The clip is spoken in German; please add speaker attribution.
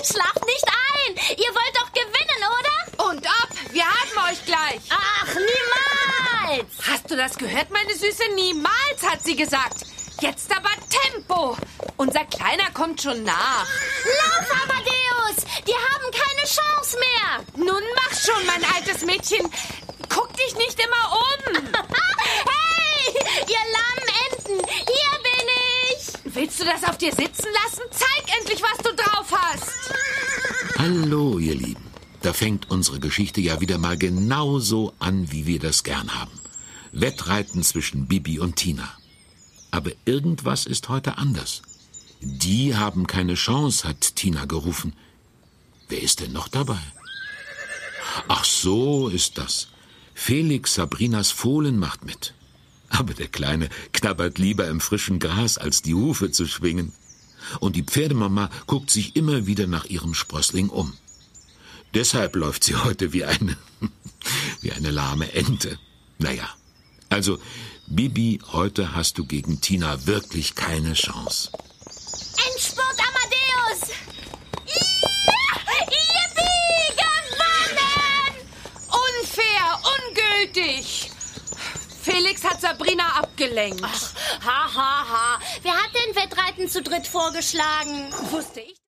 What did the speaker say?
Speaker 1: schlaft nicht ein. Ihr wollt doch gewinnen, oder?
Speaker 2: Und ob, wir haben euch gleich.
Speaker 1: Ach, niemals.
Speaker 2: Hast du das gehört, meine Süße? Niemals, hat sie gesagt. Jetzt aber Tempo. Unser Kleiner kommt schon nach.
Speaker 1: Lauf, Amadeus. Die haben keine Chance mehr.
Speaker 2: Nun mach schon, mein altes Mädchen. Guck dich nicht immer um.
Speaker 1: Hey, ihr lahmen Enten. Hier bin ich.
Speaker 2: Willst du das auf dir sitzen lassen? Zeig endlich, was du drauf hast.
Speaker 3: Hallo, ihr Lieben. Da fängt unsere Geschichte ja wieder mal genauso an, wie wir das gern haben. Wettreiten zwischen Bibi und Tina. Aber irgendwas ist heute anders. Die haben keine Chance, hat Tina gerufen. Wer ist denn noch dabei? Ach, so ist das. Felix, Sabrinas Fohlen, macht mit. Aber der Kleine knabbert lieber im frischen Gras, als die Hufe zu schwingen. Und die Pferdemama guckt sich immer wieder nach ihrem Sprössling um. Deshalb läuft sie heute wie eine lahme Ente. Naja, also, Bibi, heute hast du gegen Tina wirklich keine Chance.
Speaker 1: Endspurt, Amadeus. Yippie, gewonnen.
Speaker 2: Unfair, ungültig. Felix hat Sabrina abgelenkt.
Speaker 1: Ach, ha, ha, ha. Wer hat denn Wettreiten zu dritt vorgeschlagen?
Speaker 2: Wusste ich.